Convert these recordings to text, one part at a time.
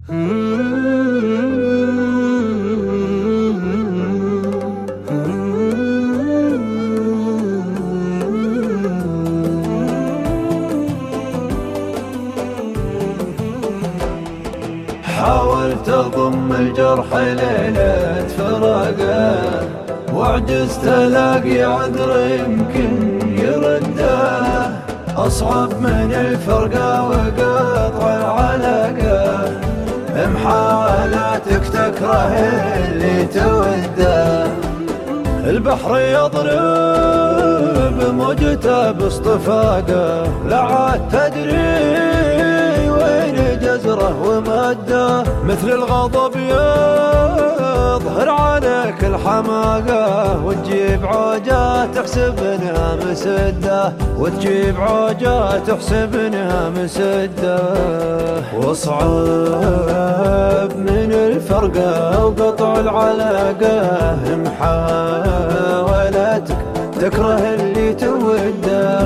حاولت أضم الجرح ليلة فراقه، وعجزت ألاقي عذر يمكن يرده. أصعب من الفرقة وقطع العلاقة، محاولاتك تكره اللي توده. البحر يضرب موجته باصطفاقه، لا عاد تدري وين جزره ومده. مثل الغضب يظهر عليك الحماقة، وتجيب عوجة تحسب انها مسده، وتجيب عوجة تحسب انها مسده. واصعب من الفرقة وقطع العلاقة، محاولاتك تكره اللي توده.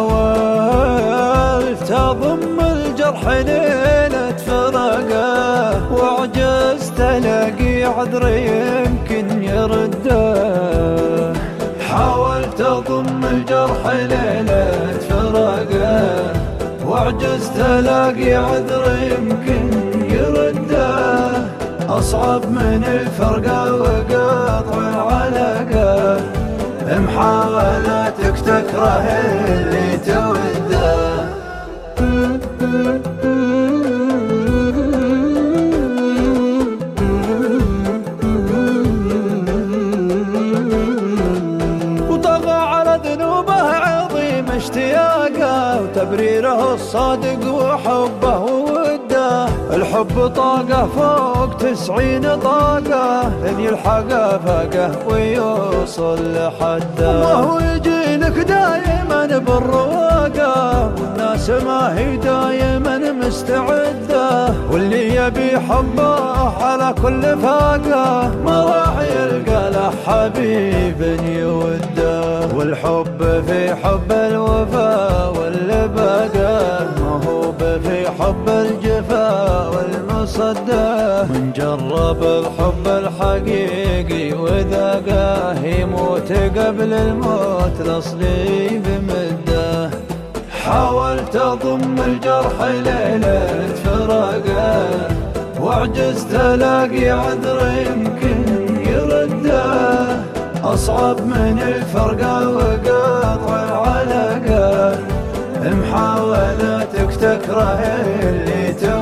حاولت أضم الجرح ليلة فراقه، وعجزت ألاقي عذر يمكن يرده. حاولت أضم الجرح ليلة فراقه، وعجزت ألاقي عذر يمكن يرده. أصعب من الفرقة وقطع العلاقة، محاولاتك تكره اللي توده. وطغى على ذنوبه عظيم اشتياقه، وتبريره الصادق وحبه ووده. الحب طاقه فوق 90 طاقه، لن يلحقه فاقه ويوصل لحده. وهو يجي لك دايما بالرواقه، والناس ما هي دايما مستعده. واللي يبي حبه على كل فاقه، ما راح يلقى له حبيب يوده. والحب في حب الوفا واللبقه، ما هو في حب الجفا والمصده. من جرب الحب الحقيقي وذاقه، يموت قبل الموت الأصلي بمده. حاولت أضم الجرح ليلة فراقه، وعجزت ألاقي عذر يمكن يرده. أصعب من الفرقة وقطع العلاقة، محاولاتك تكره اللي توده.